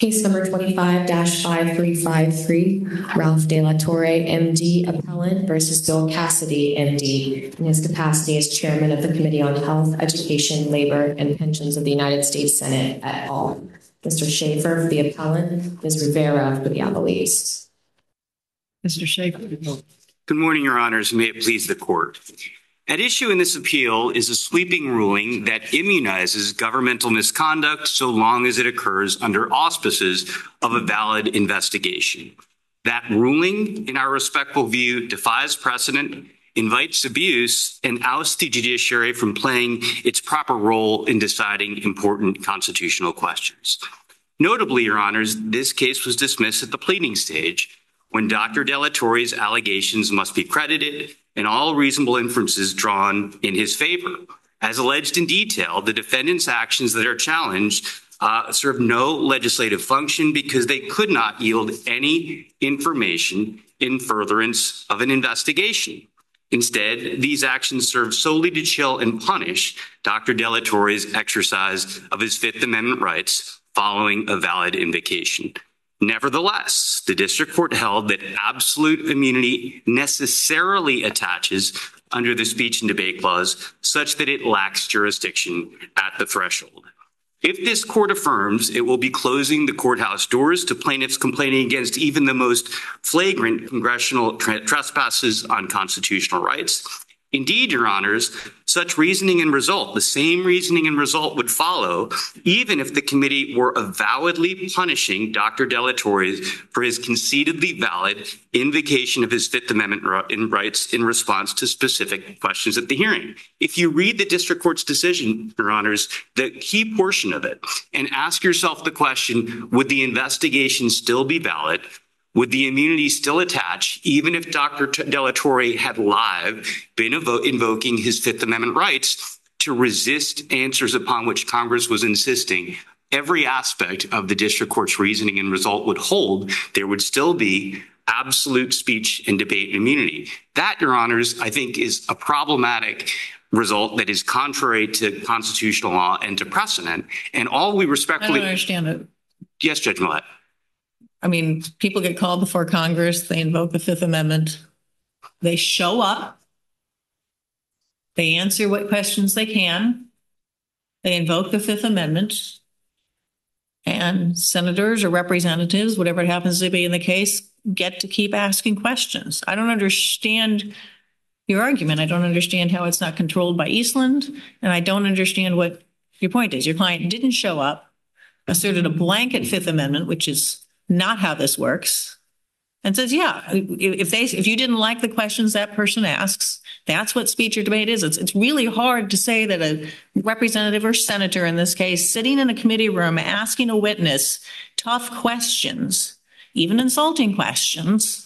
Case number 25-5353, Ralph De La Torre, MD, appellant versus Bill Cassidy, MD, in his capacity as chairman of the Committee on Health, Education, Labor, and Pensions of the United States Senate et al. Mr. Schaefer for the appellant, Ms. Rivera for the appellees. Mr. Schaefer. Good morning, Your Honors. May it please the Court. At issue in this appeal is a sweeping ruling that immunizes governmental misconduct so long as it occurs under auspices of a valid investigation. That ruling, in our respectful view, defies precedent, invites abuse, and ousts the judiciary from playing its proper role in deciding important constitutional questions. Notably, Your Honors, this case was dismissed at the pleading stage when Dr. De La Torre's allegations must be credited and all reasonable inferences drawn in his favor. As alleged in detail, the defendant's actions that are challenged serve no legislative function because they could not yield any information in furtherance of an investigation. Instead, these actions serve solely to chill and punish Dr. De La Torre's exercise of his Fifth Amendment rights following a valid invocation. Nevertheless, the district court held that absolute immunity necessarily attaches under the speech and debate clause such that it lacks jurisdiction at the threshold. If this court affirms, it will be closing the courthouse doors to plaintiffs complaining against even the most flagrant congressional trespasses on constitutional rights. Indeed, Your Honors, such reasoning and result, the same reasoning and result would follow even if the committee were avowedly punishing Dr. De La Torre for his concededly valid invocation of his Fifth Amendment rights in response to specific questions at the hearing. If you read the district court's decision, Your Honors, the key portion of it, and ask yourself the question, would the investigation still be valid? Would the immunity still attach even if Dr. De La Torre had live been invoking his Fifth Amendment rights to resist answers upon which Congress was insisting? Every aspect of the district court's reasoning and result would hold. There would still be absolute speech and debate immunity. That, Your Honors, I think is a problematic result that is contrary to constitutional law and to precedent. And all we respectfully— I don't understand it. Yes, Judge Millett. I mean, people get called before Congress, they invoke the Fifth Amendment, they show up, they answer what questions they can, they invoke the Fifth Amendment, and senators or representatives, whatever it happens to be in the case, get to keep asking questions. I don't understand your argument. I don't understand how it's not controlled by Eastland, and I don't understand what your point is. Your client didn't show up, asserted a blanket Fifth Amendment, which is not how this works, and says, yeah, if you didn't like the questions that person asks, that's what speech or debate is. It's really hard to say that a representative or senator in this case sitting in a committee room asking a witness tough questions, even insulting questions,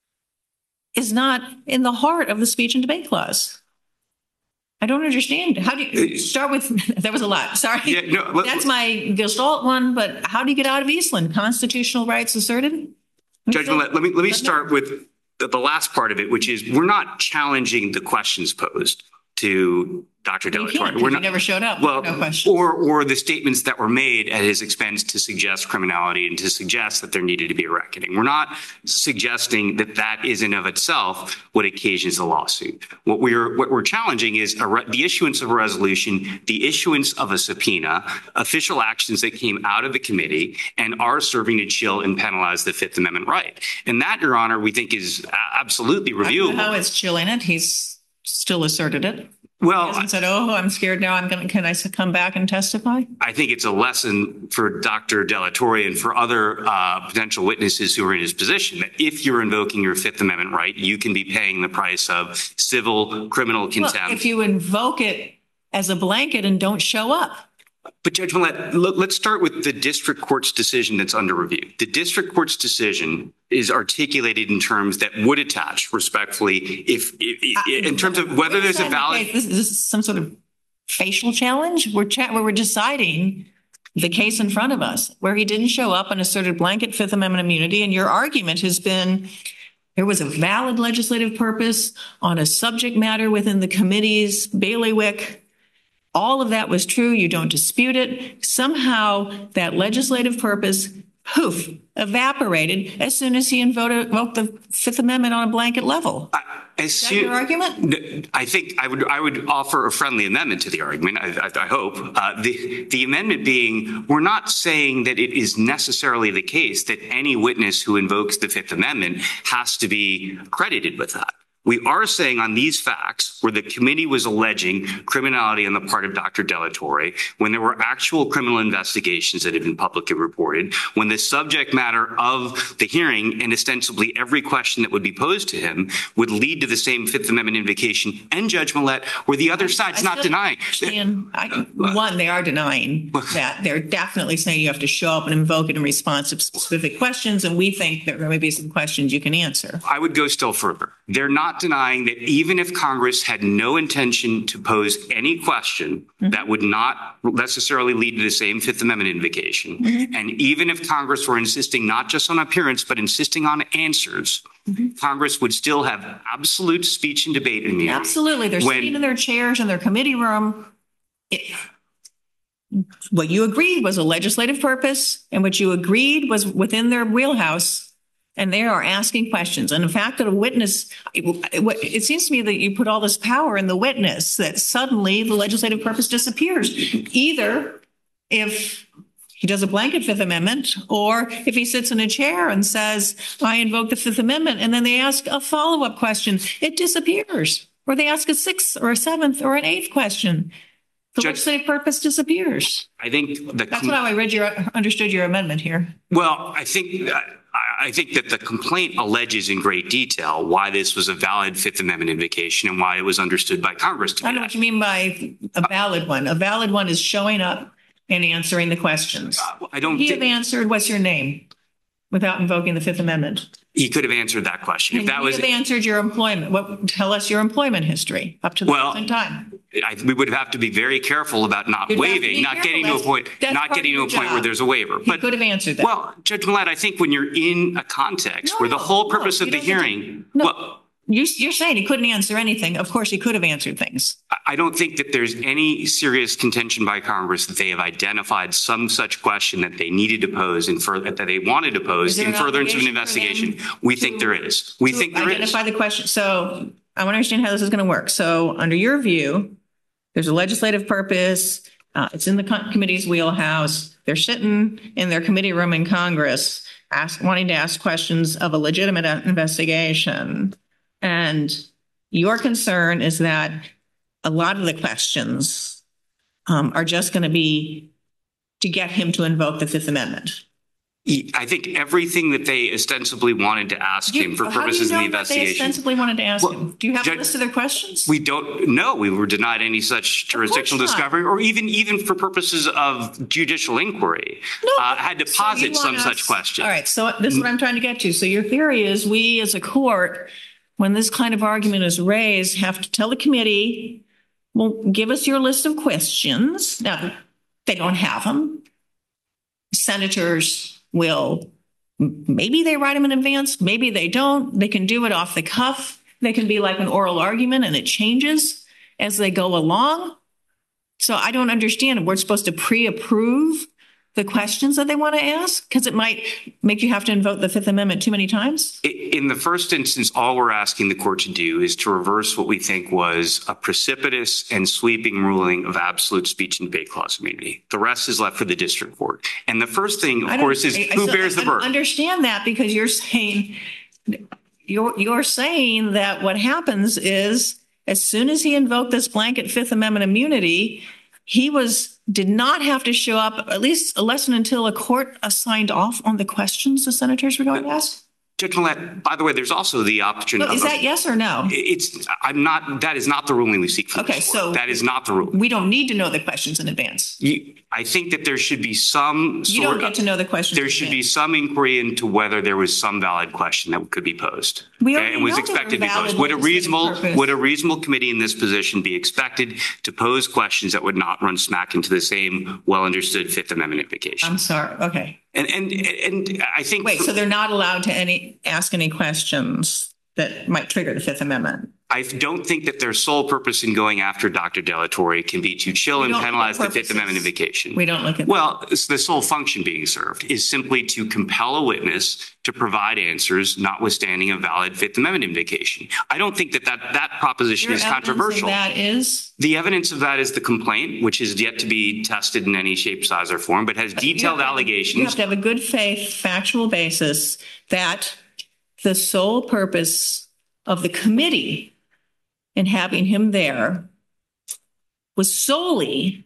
is not in the heart of the speech and debate clause. I don't understand. How do you start with? That was a lot. Sorry. Yeah, no, that's my Gestalt one, but how do you get out of Eastland? Constitutional rights asserted? Judge Millett, let me start with the last part of it, which is we're not challenging the questions posed to Dr. De La Torre. We're not, never showed up. Well, no questions. Or the statements that were made at his expense to suggest criminality and to suggest that there needed to be a reckoning. We're not suggesting that that is in of itself what occasions a lawsuit. What we're challenging is the issuance of a resolution, the issuance of a subpoena, official actions that came out of the committee and are serving to chill and penalize the Fifth Amendment right. And that, Your Honor, we think is absolutely reviewable. I don't know how it's chilling it. He's still asserted it. Well, he hasn't said, "Oh, I'm scared now. Can I come back and testify?" I think it's a lesson for Dr. De La Torre and for other potential witnesses who are in his position that if you're invoking your Fifth Amendment right, you can be paying the price of civil, criminal contempt. Well, if you invoke it as a blanket and don't show up. But Judge Millett, let's start with the district court's decision that's under review. The district court's decision is articulated in terms that would attach respectfully in terms of whether there's a valid— This is some sort of facial challenge? Where we're deciding the case in front of us, where he didn't show up and asserted blanket Fifth Amendment immunity, and your argument has been there was a valid legislative purpose on a subject matter within the committee's bailiwick. All of that was true. You don't dispute it. Somehow that legislative purpose poof, evaporated as soon as he invoked the Fifth Amendment on a blanket level. Is that your argument? I think I would offer a friendly amendment to the argument. I hope the amendment being, we're not saying that it is necessarily the case that any witness who invokes the Fifth Amendment has to be credited with that. We are saying on these facts where the committee was alleging criminality on the part of Dr. Delatorre, when there were actual criminal investigations that had been publicly reported, when the subject matter of the hearing and ostensibly every question that would be posed to him would lead to the same Fifth Amendment invocation, and Judge Millett, where the other side's not denying. One, they are denying that. They're definitely saying you have to show up and invoke it in response to specific questions, and we think that there may be some questions you can answer. I would go still further. They're not denying that even if Congress had no intention to pose any question that would not necessarily lead to the same Fifth Amendment invocation, and even if Congress were insisting not just on appearance, but insisting on answers, Congress would still have absolute speech and debate immunity. Absolutely. They're sitting in their chairs in their committee room. What you agreed was a legislative purpose, and what you agreed was within their wheelhouse. And they are asking questions. And the fact that a witness, it seems to me that you put all this power in the witness, that suddenly the legislative purpose disappears. Either if he does a blanket Fifth Amendment, or if he sits in a chair and says, I invoke the Fifth Amendment, and then they ask a follow-up question, it disappears. Or they ask a sixth or a seventh or an eighth question. The legislative purpose disappears. I think that's how I understood your amendment here. Well, I think that the complaint alleges in great detail why this was a valid Fifth Amendment invocation and why it was understood by Congress to be. I don't know what you mean by a valid one. A valid one is showing up and answering the questions. He have answered, what's your name, without invoking the Fifth Amendment? He could have answered that question. If that was answered your employment. Tell us your employment history up to the present time. We would have to be very careful about not waiving, not getting to a point where there's a waiver. He could have answered that. Well, Judge Millett, I think when you're in a context where the whole purpose of the hearing, you're saying he couldn't answer anything. Of course, he could have answered things. I don't think that there's any serious contention by Congress that they have identified some such question that they needed to pose that they wanted to pose in furtherance of an investigation. We think there is. We think there is. Identify the question. So I want to understand how this is going to work. So under your view, there's a legislative purpose. It's in the committee's wheelhouse. They're sitting in their committee room in Congress, wanting to ask questions of a legitimate investigation. And your concern is that a lot of the questions are just going to be to get him to invoke the Fifth Amendment. I think everything that they ostensibly wanted to ask him for purposes of the investigation. How do you know what they ostensibly wanted to ask him? Do you have a list of their questions? We don't know. We were denied any such jurisdictional discovery, or even for purposes of judicial inquiry, had to posit some such question. All right. So this is what I'm trying to get to. So your theory is we as a court, when this kind of argument is raised, have to tell the committee, well, give us your list of questions. Now, they don't have them. Senators will, maybe they write them in advance, maybe they don't. They can do it off the cuff. They can be like an oral argument and it changes as they go along. So I don't understand. We're supposed to pre-approve the questions that they want to ask because it might make you have to invoke the Fifth Amendment too many times? In the first instance, all we're asking the court to do is to reverse what we think was a precipitous and sweeping ruling of absolute speech and debate clause immunity. The rest is left for the district court. And the first thing, of course, is who bears the burden. I understand that because you're saying that what happens is as soon as he invoked this blanket Fifth Amendment immunity, he did not have to show up, at least unless and until a court signed off on the questions the senators were going to ask? Judge Millett, by the way, there's also the option of... Is that yes or no? That is not the ruling we seek from this court. That is not the ruling. We don't need to know the questions in advance. I think that there should be some You don't get to know the questions. There should be some inquiry into whether there was some valid question that could be posed. And was expected to be posed. Would a reasonable committee in this position be expected to pose questions that would not run smack into the same well-understood Fifth Amendment implication? I'm sorry. Okay. And I think... Wait, so they're not allowed to ask any questions that might trigger the Fifth Amendment? I don't think that their sole purpose in going after Dr. Delatorre can be to chill We and don't look at penalize the Fifth purposes. Amendment invocation. We don't look at. Well, it's the sole function being served is simply to compel a witness to provide answers, notwithstanding a valid Fifth Amendment invocation. I don't think that proposition Your is evidence of controversial. that is? The evidence of that is the complaint, which is yet to be tested in any shape, size, or form, but has detailed You allegations. have to have a good faith, factual basis that the sole purpose of the committee in having him there was solely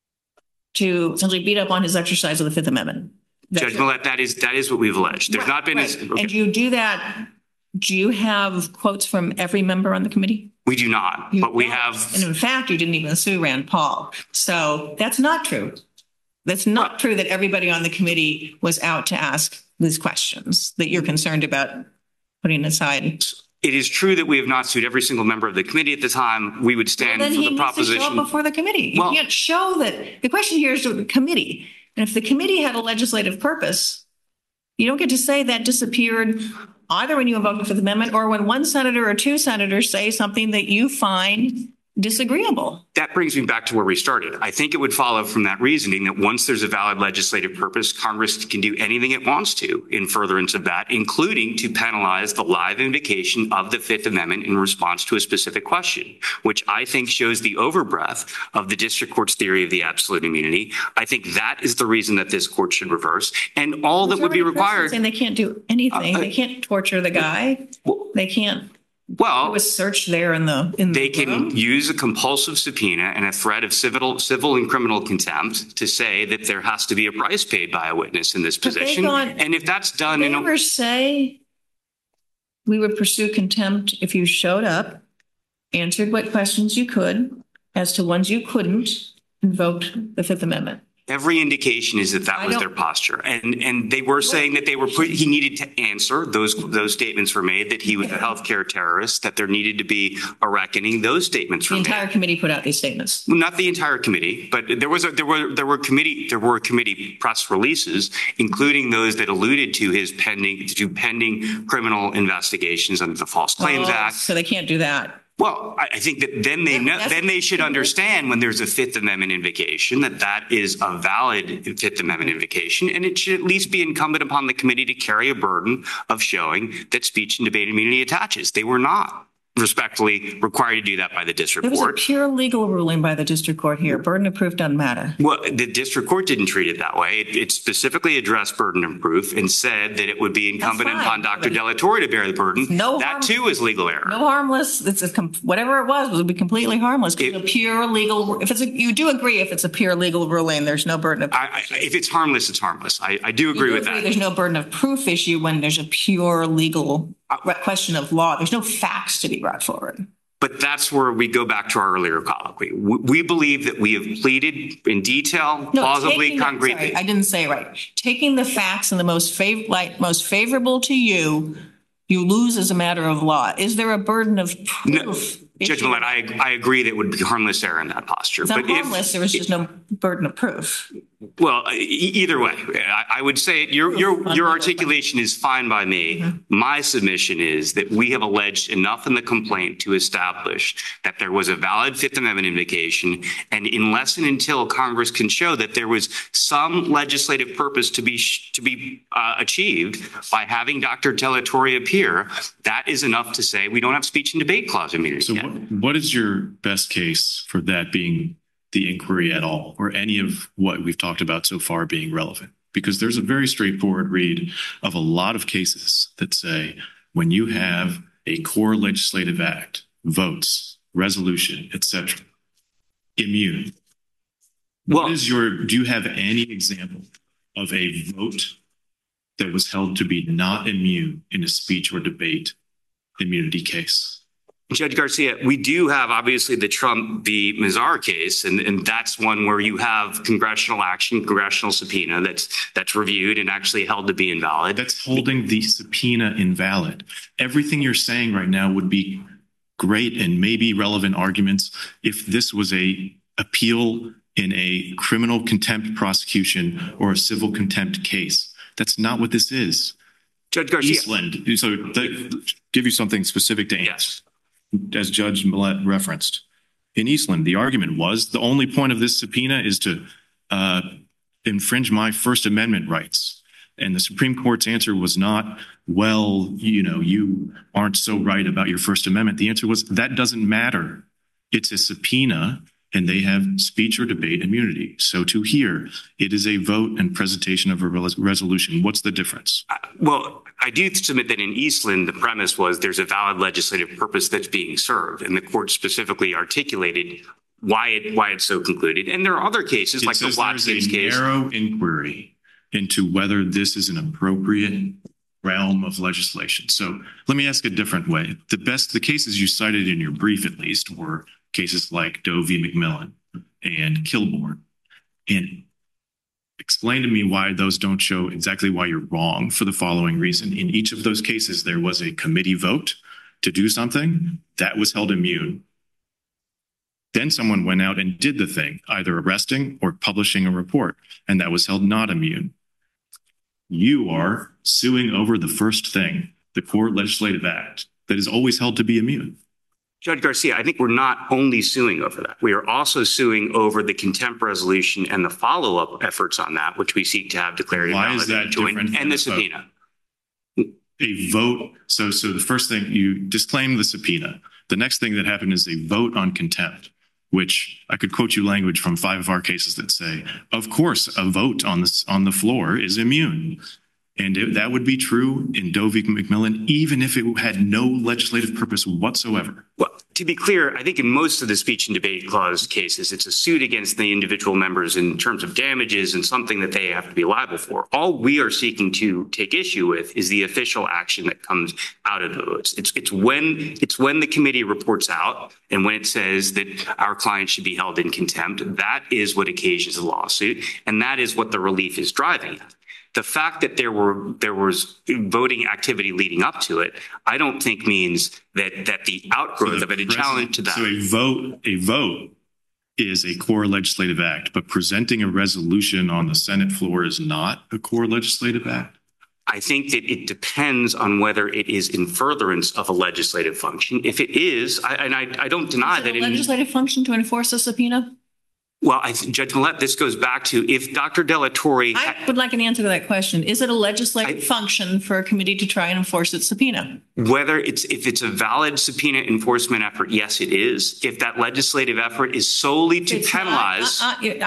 to essentially beat up on his exercise of the Fifth Amendment. Judge Millett, that is what we've alleged. There's not been. Right. Okay. And you do that. Do you have quotes from every member on the committee? We do not, You but we don't. have. And in fact, you didn't even sue Rand Paul. So that's not true. That's not true that everybody on the committee was out to ask these questions that you're concerned about putting aside. It is true that we have not sued every single member of the committee at the time. We would stand Then for he the needs to show up proposition. before the committee. You Well- can't show that. The question here is to the committee. And if the committee had a legislative purpose, you don't get to say that disappeared either when you invoke the Fifth Amendment or when one senator or two senators say something that you find disagreeable. That brings me back to where we started. I think it would follow from that reasoning that once there's a valid legislative purpose, Congress can do anything it wants to in furtherance of that, including to penalize the live invocation of the Fifth Amendment in response to a specific question, which I think shows the overbreadth of the district court's theory of the absolute immunity. I think that is the reason that this court should reverse. And all that would be required. And they can't do anything. They can't torture the guy. They can't. Well, It was searched there in the they can room. use a compulsive subpoena and a threat of civil and criminal contempt to say that there has to be a price paid by a witness in this But they position. thought- And if that's done Did in they a, ever say we would pursue contempt if you showed up, answered what questions you could, as to ones you couldn't, invoked the Fifth Amendment? every indication is that I was don't- their posture. And they were saying that he needed to answer. Those statements were made, that he was a healthcare terrorist, that there needed to be a reckoning. Those statements The were made. entire committee put out these statements. Well, not the entire committee, but there were committee press releases, including those that alluded to pending criminal investigations under the False Claims Oh, Act. So they can't do that. Well, I think that then they should understand when there's a Fifth Amendment invocation that is a valid Fifth Amendment invocation, and it should at least be incumbent upon the committee to carry a burden of showing that speech and debate immunity attaches. They were not respectfully required to do that by the district There was a court. pure legal ruling by the district court here. Burden of proof doesn't matter. Well, the district court didn't treat it that way. It specifically addressed burden of proof and said that it would be incumbent fine. upon Dr. Delatorre to bear the burden. No That harm- too is legal error. No harmless. Whatever it was would be completely harmless. It's a pure legal. You do agree if it's a pure legal ruling, there's no burden of. If it's harmless, it's harmless. I do agree with that. There's no burden of proof issue when there's a pure legal question of law. There's no facts to be brought forward. But that's where we go back to our earlier colloquy. We believe that we have pleaded in detail, plausibly, concretely. Sorry, I didn't say it right. Taking the facts in the most favorable to you, you lose as a matter of law. Is there a burden of proof? Judge Millett, I agree that it would be harmless error in that posture. It's not harmless. There was just no burden of proof. Well, either way, I would say your articulation is fine by me. My submission is that we have alleged enough in the complaint to establish that there was a valid Fifth Amendment invocation, and unless and until Congress can show that there was some legislative purpose to be achieved by having Dr. Delatorre appear, that is enough to say we don't have speech and debate clause immunity. So what is your best case for that being the inquiry at all, or any of what we've talked about so far being relevant? Because there's a very straightforward read of a lot of cases that say when you have a core legislative act, votes, resolution, etc., immune. Well, Do you have any example of a vote that was held to be not immune in a speech or debate immunity case? Judge Garcia, we do have obviously the Trump v. Mazar case, and that's one where you have congressional action, congressional subpoena that's reviewed and actually held to be invalid. That's holding the subpoena invalid. Everything you're saying right now would be great and maybe relevant arguments if this was a appeal in a criminal contempt prosecution or a civil contempt case. That's not what this is. Judge Garcia. Eastland. So give you something specific to answer. Yes. as Judge Millett referenced. In Eastland, the argument was the only point of this subpoena is to infringe my First Amendment rights. And the Supreme Court's answer was not, well, you aren't so right about your First Amendment. The answer was, that doesn't matter. It's a subpoena, and they have speech or debate immunity. So to here, it is a vote and presentation of a resolution. What's the difference? Well, I do submit that in Eastland, the premise was there's a valid legislative purpose that's being served, and the court specifically articulated why it's so concluded. And there are other cases like the Watkins case. Narrow inquiry into whether this is an appropriate realm of legislation. So let me ask a different way. The cases you cited in your brief, at least, were cases like Doe v. McMillan and Kilbourne. And explain to me why those don't show exactly why you're wrong for the following reason. In each of those cases, there was a committee vote to do something that was held immune. Then someone went out and did the thing, either arresting or publishing a report, and that was held not immune. You are suing over the first thing, the core legislative act, that is always held to be immune. Judge Garcia, I think we're not only suing over that. We are also suing over the contempt resolution and the follow-up efforts on that, which we seek to have declared Why is that different? And the subpoena. A vote. So the first thing, you disclaim the subpoena. The next thing that happened is a vote on contempt, which I could quote you language from 5 of our cases that say, of course, a vote on the floor is immune. And that would be true in Doe v. McMillan, even if it had no legislative purpose whatsoever. Well, to be clear, I think in most of the speech and debate clause cases, it's a suit against the individual members in terms of damages and something that they have to be liable for. All we are seeking to take issue with is the official action that comes out of the votes. It's when the committee reports out and when it says that our client should be held in contempt. That is what occasions a lawsuit, and that is what the relief is driving at. The fact that there was voting activity leading up to it, I don't think means that the outgrowth of it, a challenge to that. So a vote is a core legislative act, but presenting a resolution on the Senate floor is not a core legislative act? I think that it depends on whether it is in furtherance of a legislative function. If it is, I don't deny that. Is it a legislative function to enforce a subpoena? Well, Judge Millett, this goes back to if Dr. Delatorre... I would like an answer to that question. Is it a legislative function for a committee to try and enforce its subpoena? If it's a valid subpoena enforcement effort, yes, it is. If that legislative effort is solely to penalize...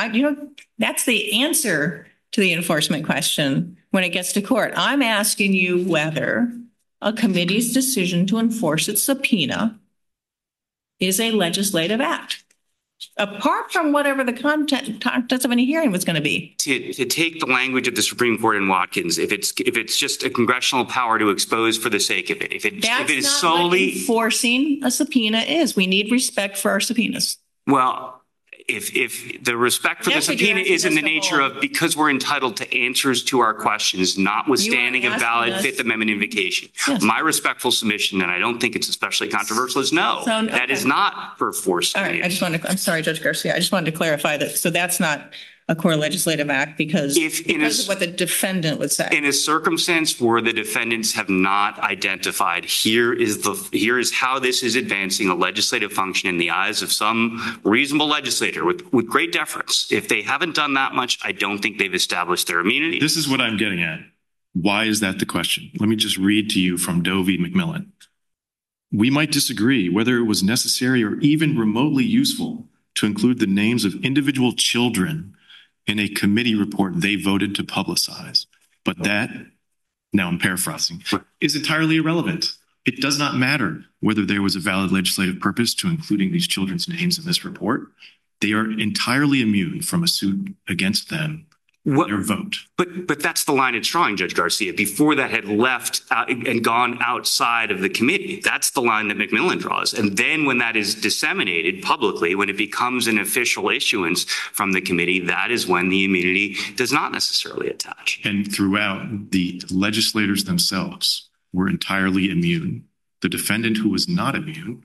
That's the answer to the enforcement question when it gets to court. I'm asking you whether a committee's decision to enforce its subpoena is a legislative act. Apart from whatever the contents of any hearing was going to be. To take the language of the Supreme Court in Watkins, if it's just a congressional power to expose for the sake of it, if it is solely... What enforcing a subpoena is. We need respect for our subpoenas. Well, if the respect for the subpoena is in the nature of because we're entitled to answers to our questions, notwithstanding a valid Fifth Amendment invocation. Yes. My respectful submission, and I don't think it's especially controversial, is no. That is not for force. All right. I'm sorry, Judge Garcia. I just wanted to clarify that. So that's not a core legislative act because of what the defendant would say. In a circumstance where the defendants have not identified here is how this is advancing a legislative function in the eyes of some reasonable legislator with great deference. If they haven't done that much, I don't think they've established their immunity. This is what I'm getting at. Why is that the question? Let me just read to you from Doe v. McMillan. We might disagree whether it was necessary or even remotely useful to include the names of individual children in a committee report they voted to publicize. But that, now I'm paraphrasing, is entirely irrelevant. It does not matter whether there was a valid legislative purpose to including these children's names in this report. They are entirely immune from a suit against them, their vote. But that's the line it's drawing, Judge Garcia. Before that had left and gone outside of the committee, that's the line that McMillan draws. And then when that is disseminated publicly, when it becomes an official issuance from the committee, that is when the immunity does not necessarily attach. And throughout, the legislators themselves were entirely immune. The defendant who was not immune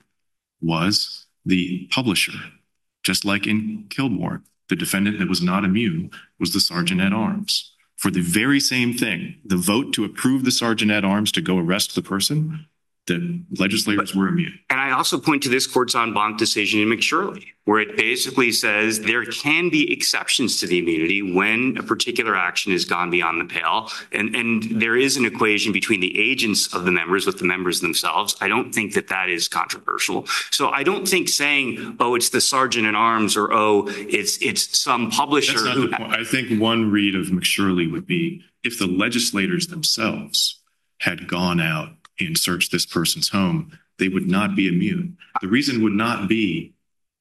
was the publisher, just like in Kilbourne. The defendant that was not immune was the sergeant at arms. For the very same thing, the vote to approve the sergeant at arms to go arrest the person The legislators were immune. And I also point to this court's en banc decision in McShirley, where it basically says there can be exceptions to the immunity when a particular action has gone beyond the pale. And there is an equation between the agents of the members with the members themselves. I don't think that that is controversial. So I don't think saying, oh, it's the sergeant at arms, or, oh, it's some publisher. That's not the point. I think one read of McShirley would be if the legislators themselves had gone out and searched this person's home, they would not be immune. The reason would be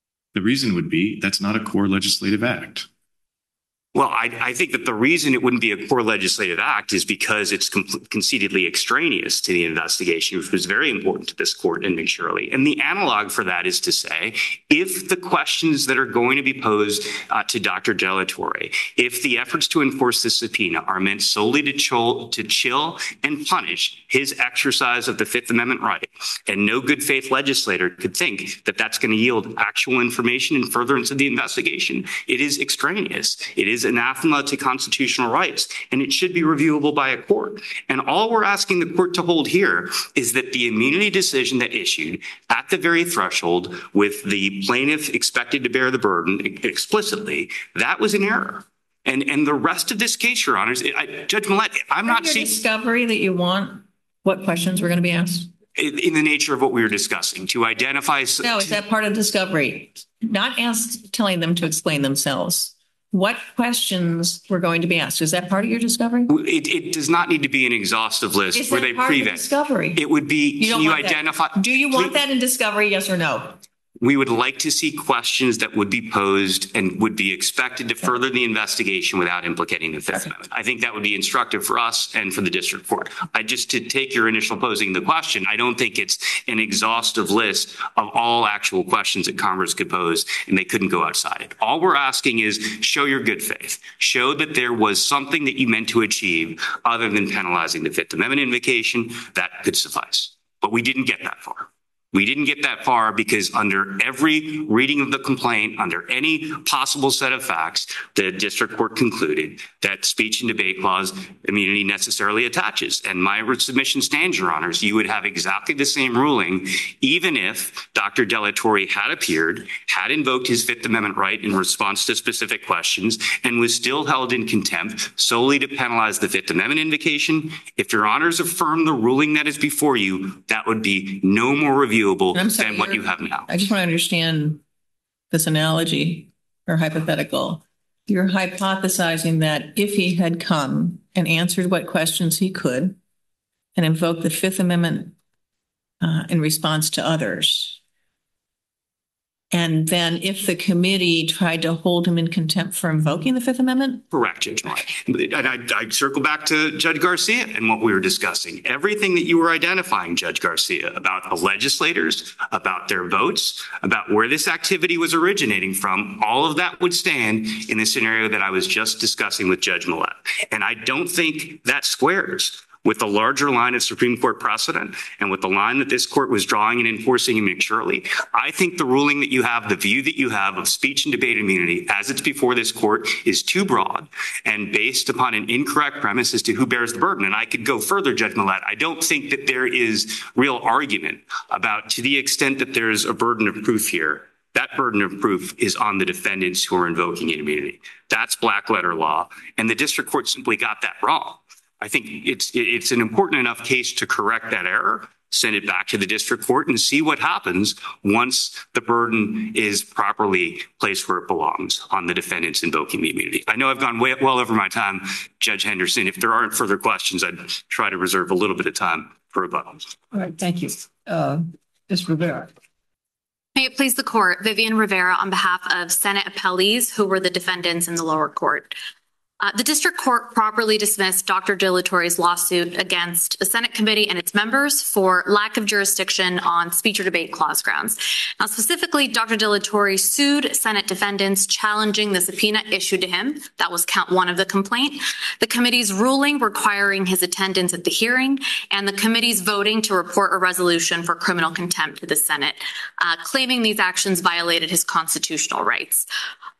that's not a core legislative act. Well, I think that the reason it wouldn't be a core legislative act is because it's concededly extraneous to the investigation, which was very important to this court in McShirley. And the analog for that is to say, if the questions that are going to be posed to Dr. Delatorre, if the efforts to enforce this subpoena are meant solely to chill and punish his exercise of the Fifth Amendment right, and no good faith legislator could think that that's going to yield actual information in furtherance of the investigation, it is extraneous. It is anathema to constitutional rights, and it should be reviewable by a court. And all we're asking the court to hold here is that the immunity decision that issued at the very threshold with the plaintiff expected to bear the burden explicitly, that was an error. And the rest of this case, Your Honors, Judge Millett, I'm not seeing discovery that you want what questions were going to be asked in the nature of what we were discussing to identify. No, is that part of discovery? Not telling them to explain themselves. What questions were going to be asked? Is that part of your discovery? It does not need to be an exhaustive list. Is that part of discovery? It would be, can you identify? Do you want that in discovery, yes or no? We would like to see questions that would be posed and would be expected to further the investigation without implicating the Fifth Amendment. I think that would be instructive for us and for the district court. To take your initial posing the question, I don't think it's an exhaustive list of all actual questions that Congress could pose, and they couldn't go outside it. All we're asking is show your good faith. Show that there was something that you meant to achieve other than penalizing the Fifth Amendment invocation. That could suffice. But we didn't get that far. We didn't get that far because under every reading of the complaint, under any possible set of facts, the district court concluded that speech and debate clause immunity necessarily attaches. And my submission stands, Your Honors. You would have exactly the same ruling even if Dr. Delatorre had appeared, had invoked his Fifth Amendment right in response to specific questions, and was still held in contempt solely to penalize the Fifth Amendment invocation. If Your Honors affirm the ruling that is before you, that would be no more reviewable than what you have now. I just want to understand this analogy or hypothetical. You're hypothesizing that if he had come and answered what questions he could and invoked the Fifth Amendment in response to others, and then if the committee tried to hold him in contempt for invoking the Fifth Amendment? Correct, Judge Millett. And I circle back to Judge Garcia and what we were discussing. Everything that you were identifying, Judge Garcia, about the legislators, about their votes, about where this activity was originating from, all of that would stand in the scenario that I was just discussing with Judge Millett. And I don't think that squares with the larger line of Supreme Court precedent and with the line that this court was drawing and enforcing in McShirley. I think the ruling that you have, the view that you have of speech and debate immunity as it's before this court is too broad and based upon an incorrect premise as to who bears the burden. And I could go further, Judge Millett. I don't think that there is real argument about, to the extent that there's a burden of proof here, that burden of proof is on the defendants who are invoking immunity. That's black letter law. And the district court simply got that wrong. I think it's an important enough case to correct that error, send it back to the district court, and see what happens once the burden is properly placed where it belongs on the defendants invoking the immunity. I know I've gone well over my time, Judge Henderson. If there aren't further questions, I'd try to reserve a little bit of time for rebuttals. All right, thank you. Ms. Rivera. May it please the court, Vivian Rivera on behalf of Senate appellees who were the defendants in the lower court. The district court properly dismissed Dr. Delatorre's lawsuit against the Senate committee and its members for lack of jurisdiction on speech or debate clause grounds. Now, specifically, Dr. Delatorre sued Senate defendants challenging the subpoena issued to him. That was count one of the complaint. The committee's ruling requiring his attendance at the hearing, and the committee's voting to report a resolution for criminal contempt to the Senate, claiming these actions violated his constitutional rights.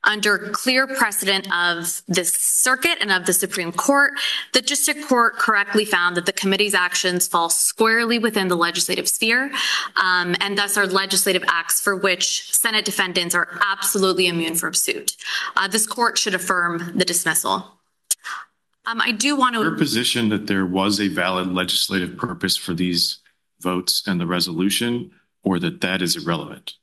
Under clear precedent of this circuit and of the Supreme Court, the district court correctly found that the committee's actions fall squarely within the legislative sphere, and thus are legislative acts for which Senate defendants are absolutely immune from suit. This court should affirm the dismissal. I do want to... Your position that there was a valid legislative purpose for these votes and the resolution, or that is irrelevant?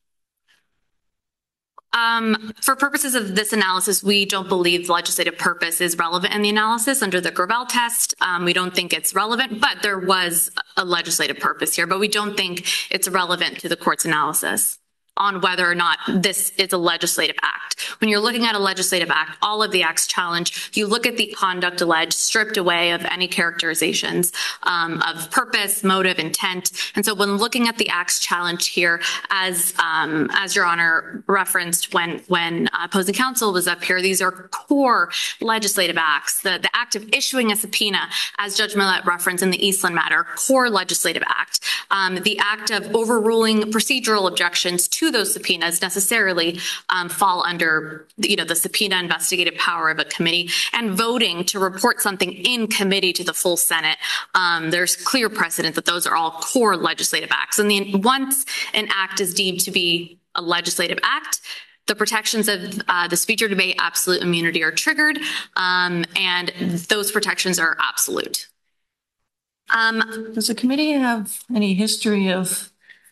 For purposes of this analysis, we don't believe legislative purpose is relevant in the analysis under the Gravel test. We don't think it's relevant, but there was a legislative purpose here, but we don't think it's relevant to the court's analysis on whether or not this is a legislative act. When you're looking at a legislative act, all of the acts challenged, you look at the conduct alleged, stripped away of any characterizations of purpose, motive, intent. And so when looking at the acts challenged here, as Your Honor referenced when opposing counsel was up here, these are core legislative acts. The act of issuing a subpoena, as Judge Millett referenced in the Eastland matter, core legislative act. The act of overruling procedural objections to those subpoenas necessarily fall under the subpoena investigative power of a committee, and voting to report something in committee to the full Senate. There's clear precedent that those are all core legislative acts. And once an act is deemed to be a legislative act, the protections of the speech or debate absolute immunity are triggered, and those protections are absolute. Does the committee have any history of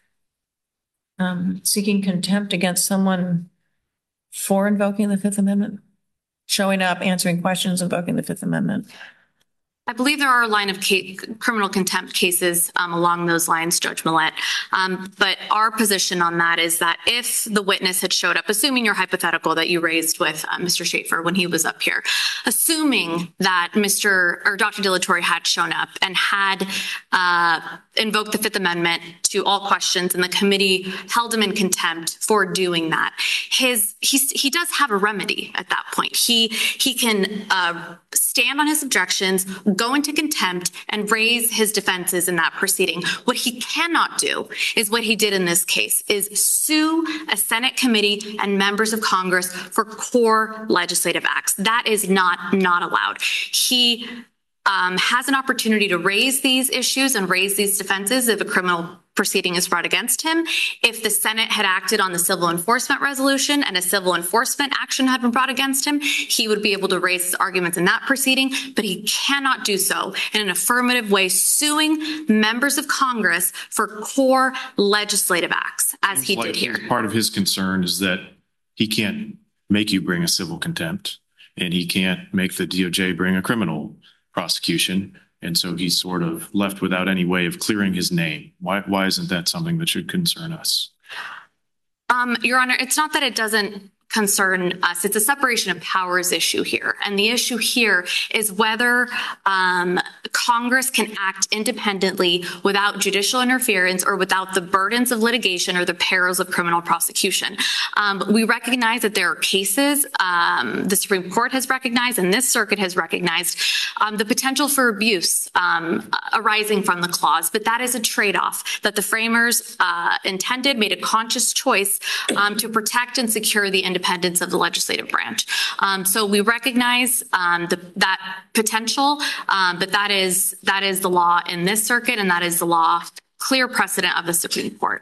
seeking contempt against someone for invoking the Fifth Amendment? Showing up, answering questions, invoking the Fifth Amendment? I believe there are a line of criminal contempt cases along those lines, Judge Millett. But our position on that is that if the witness had showed up, assuming your hypothetical that you raised with Mr. Schaefer when he was up here, assuming that Dr. Dillatore had shown up and had invoked the Fifth Amendment to all questions, and the committee held him in contempt for doing that, he does have a remedy at that point. He can stand on his objections, go into contempt, and raise his defenses in that proceeding. What he cannot do is what he did in this case, is sue a Senate committee and members of Congress for core legislative acts. That is not allowed. He has an opportunity to raise these issues and raise these defenses if a criminal proceeding is brought against him. If the Senate had acted on the civil enforcement resolution and a civil enforcement action had been brought against him, he would be able to raise his arguments in that proceeding, but he cannot do so in an affirmative way, suing members of Congress for core legislative acts, as he did here. Part of his concern is that he can't make you bring a civil contempt, and he can't make the DOJ bring a criminal prosecution. And so he's sort of left without any way of clearing his name. Why isn't that something that should concern us? Your Honor, it's not that it doesn't concern us. It's a separation of powers issue here. And the issue here is whether Congress can act independently without judicial interference or without the burdens of litigation or the perils of criminal prosecution. We recognize that there are cases the Supreme Court has recognized and this circuit has recognized the potential for abuse arising from the clause, but that is a trade-off that the framers intended, made a conscious choice to protect and secure the independence of the legislative branch. So we recognize that potential, but that is the law in this circuit, and that is the law, clear precedent of the Supreme Court.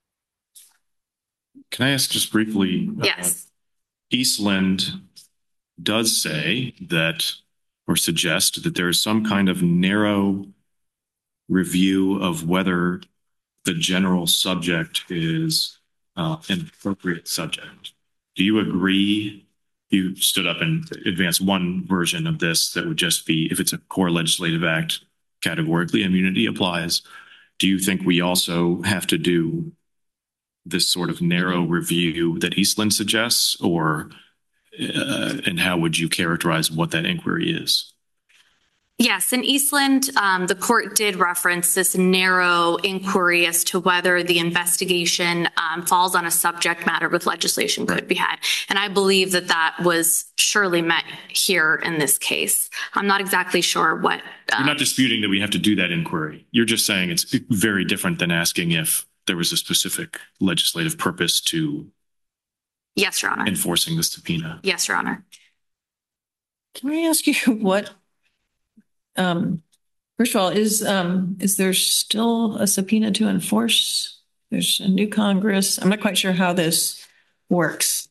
Can I ask just briefly? Yes. Eastland does say that, or suggest that there is some kind of narrow review of whether the general subject is an appropriate subject. Do you agree? You stood up and advanced one version of this that would just be, if it's a core legislative act, categorically immunity applies. Do you think we also have to do this sort of narrow review that Eastland suggests, or and how would you characterize what that inquiry is? Yes, in Eastland, the court did reference this narrow inquiry as to whether the investigation falls on a subject matter with legislation could be had. And I believe that that was surely met here in this case. I'm not exactly sure what... You're not disputing that we have to do that inquiry. You're just saying it's very different than asking if there was a specific legislative purpose to Yes, Your Honor. enforcing the subpoena. Yes, Your Honor. Can I ask you what, first of all, is there still a subpoena to enforce? There's a new Congress. I'm not quite sure how this works.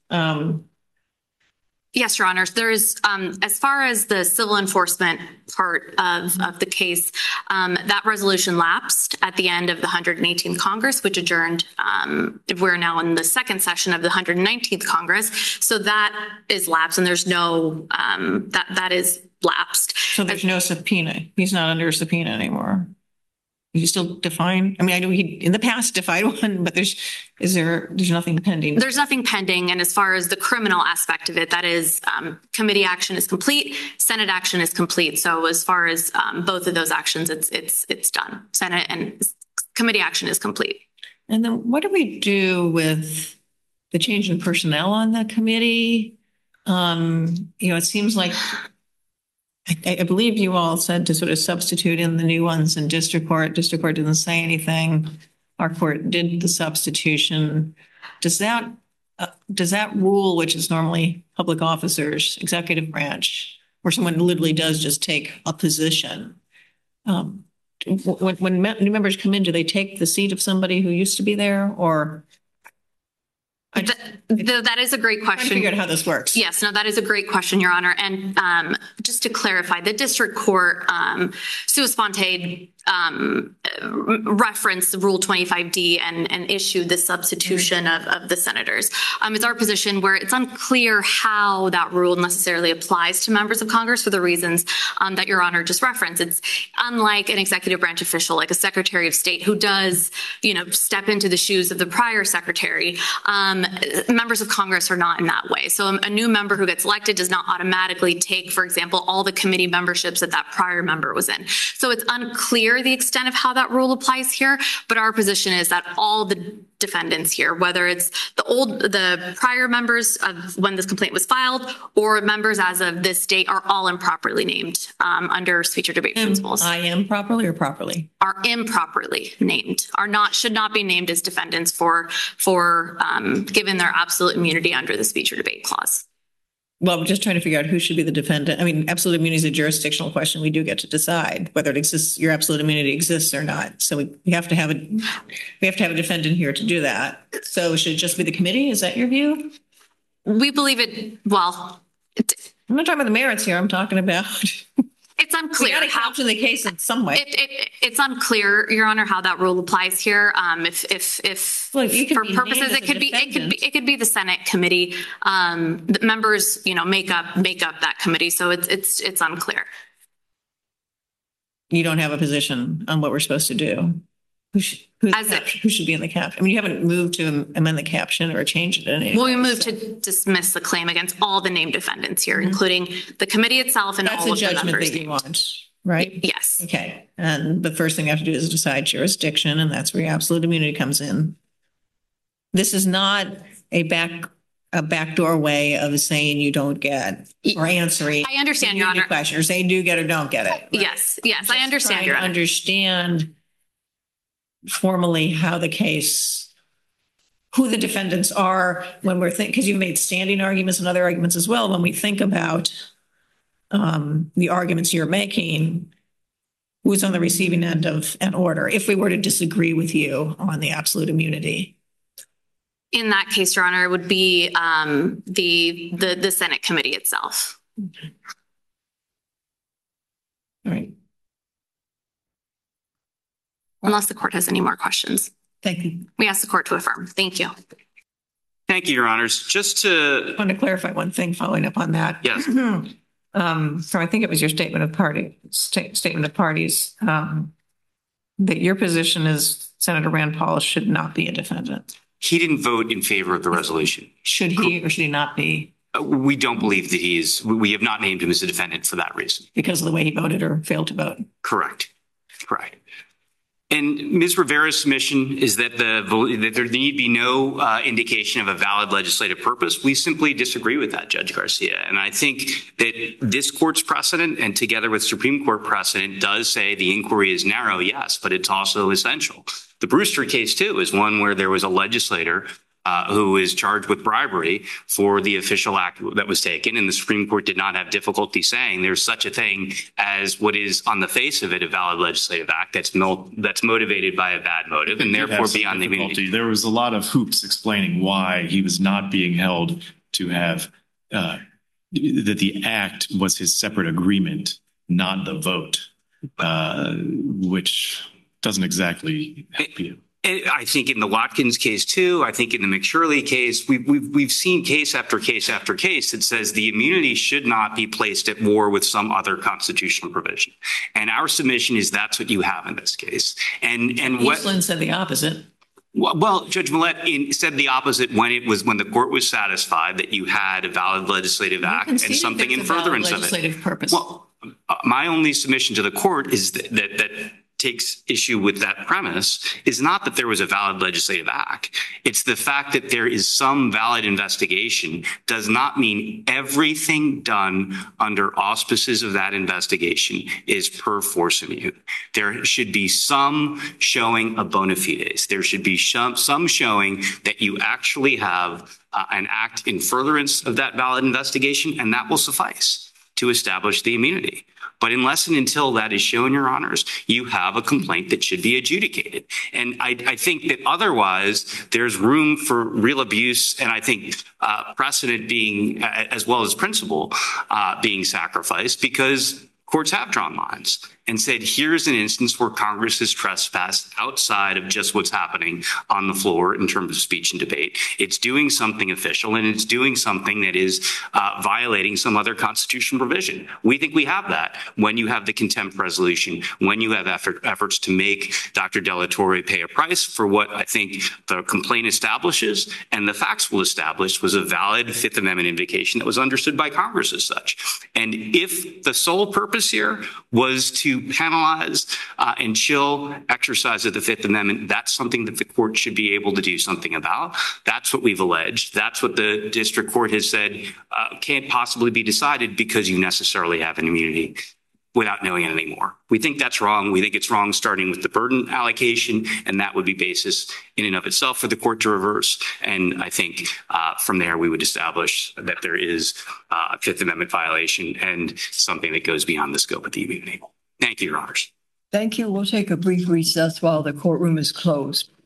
Yes, Your Honors. There is, as far as the civil enforcement part of the case, that resolution lapsed at the end of the 118th Congress, which adjourned. We're now in the second session of the 119th Congress. So that is lapsed and there's no, that is lapsed. So there's no subpoena. He's not under a subpoena anymore. You still define? I mean, I know he in the past defied one, but there's nothing pending. There's nothing pending. And as far as the criminal aspect of it, that is committee action is complete, Senate action is complete. So as far as both of those actions, it's done. Senate and committee action is complete. And then what do we do with the change in personnel on the committee? It seems like I believe you all said to sort of substitute in the new ones in district court. District court didn't say anything. Our court did the substitution. Does that rule, which is normally public officers, executive branch, where someone literally does just take a position? When new members come in, do they take the seat of somebody who used to be there, or? That is a great question. I figure out how this works. Yes, no, that is a great question, Your Honor. And just to clarify, the district court, sua sponte, referenced Rule 25D and issued the substitution of the senators. It's our position where it's unclear how that rule necessarily applies to members of Congress for the reasons that Your Honor just referenced. It's unlike an executive branch official, like a Secretary of State, who does, step into the shoes of the prior secretary. Members of Congress are not in that way. So a new member who gets elected does not automatically take, for example, all the committee memberships that prior member was in. So it's unclear the extent of how that rule applies here, but our position is that all the defendants here, whether it's the prior members of when this complaint was filed or members as of this date, are all improperly named under speech or debate principles. I am properly or properly? Are improperly named, should not be named as defendants for given their absolute immunity under the speech or debate clause. Well, I'm just trying to figure out who should be the defendant. I mean, absolute immunity is a jurisdictional question. We do get to decide whether it exists, your absolute immunity exists or not. So we have to have a defendant here to do that. So should it just be the committee? Is that your view? We believe it. Well, I'm not talking about the merits here. I'm talking about. It's unclear. We got to capture the case in some way. It's unclear, Your Honor, how that rule applies here. If well, for purposes, it could be the Senate committee. The members, make up that committee. So it's unclear. You don't have a position on what we're supposed to do. Who should be in the caption? I mean, you haven't moved to amend the caption or change it in any way. Well, we moved to dismiss the claim against all the named defendants here, including the committee itself and all of the members. That's a judgment that you want, right? Yes. Okay. And the first thing you have to do is decide jurisdiction, and that's where your absolute immunity comes in. This is not a backdoor way of saying you don't get or answering. I understand, Your Honor. Question, or saying do get or don't get it. Right? Yes, I understand, Your Honor. Understand formally how the case, who the defendants are when we're thinking, because you've made standing arguments and other arguments as well. When we think about the arguments you're making, who's on the receiving end of an order, if we were to disagree with you on the absolute immunity? In that case, Your Honor, it would be the Senate committee itself. Okay. All right. Unless the court has any more questions. Thank you. We ask the court to affirm. Thank you. Thank you, Your Honors. I want to clarify one thing following up on that. Yes. So I think it was your statement of parties that your position is Senator Rand Paul should not be a defendant. He didn't vote in favor of the resolution. Should he or should he not be? We don't believe that he is. We have not named him as a defendant for that reason. Because of the way he voted or failed to vote? Correct. And Ms. Rivera's submission is that there need be no indication of a valid legislative purpose. We simply disagree with that, Judge Garcia. And I think that this court's precedent and together with Supreme Court precedent does say the inquiry is narrow, yes, but it's also essential. The Brewster case, too, is one where there was a legislator who is charged with bribery for the official act that was taken. And the Supreme Court did not have difficulty saying there's such a thing as what is on the face of it a valid legislative act that's motivated by a bad motive and therefore beyond the immunity. There was a lot of hoops explaining why he was not being held to have that the act was his separate agreement, not the vote, which doesn't exactly help you. And I think in the Watkins case too, I think in the McShirley case, we've seen case after case after case that says the immunity should not be placed at war with some other constitutional provision. And our submission is that's what you have in this case. And what Eastland said the opposite. Well, Judge Millett said the opposite when the court was satisfied that you had a valid legislative act and something in furtherance of it. Legislative purpose. Well, my only submission to the court is that takes issue with that premise is not that there was a valid legislative act. It's the fact that there is some valid investigation does not mean everything done under auspices of that investigation is per force immune. There should be some showing of bona fides. There should be some showing that you actually have an act in furtherance of that valid investigation, and that will suffice to establish the immunity. But unless and until that is shown, Your Honors, you have a complaint that should be adjudicated. And I think that otherwise there's room for real abuse, and I think precedent being, as well as principle, being sacrificed because courts have drawn lines and said, here's an instance where Congress has trespassed outside of just what's happening on the floor in terms of speech and debate. It's doing something official, and it's doing something that is violating some other constitutional provision. We think we have that when you have the contempt resolution, when you have efforts to make Dr. Delatorre pay a price for what I think the complaint establishes and the facts will establish was a valid Fifth Amendment invocation that was understood by Congress as such. And if the sole purpose here was to penalize and chill exercise of the Fifth Amendment, that's something that the court should be able to do something about. That's what we've alleged. That's what the district court has said can't possibly be decided because you necessarily have an immunity without knowing anything more. We think that's wrong. We think it's wrong starting with the burden allocation, and that would be basis in and of itself for the court to reverse. And I think from there we would establish that there is a Fifth Amendment violation and something that goes beyond the scope of the immunity. Thank you, Your Honors. Thank you. We'll take a brief recess while the courtroom is closed.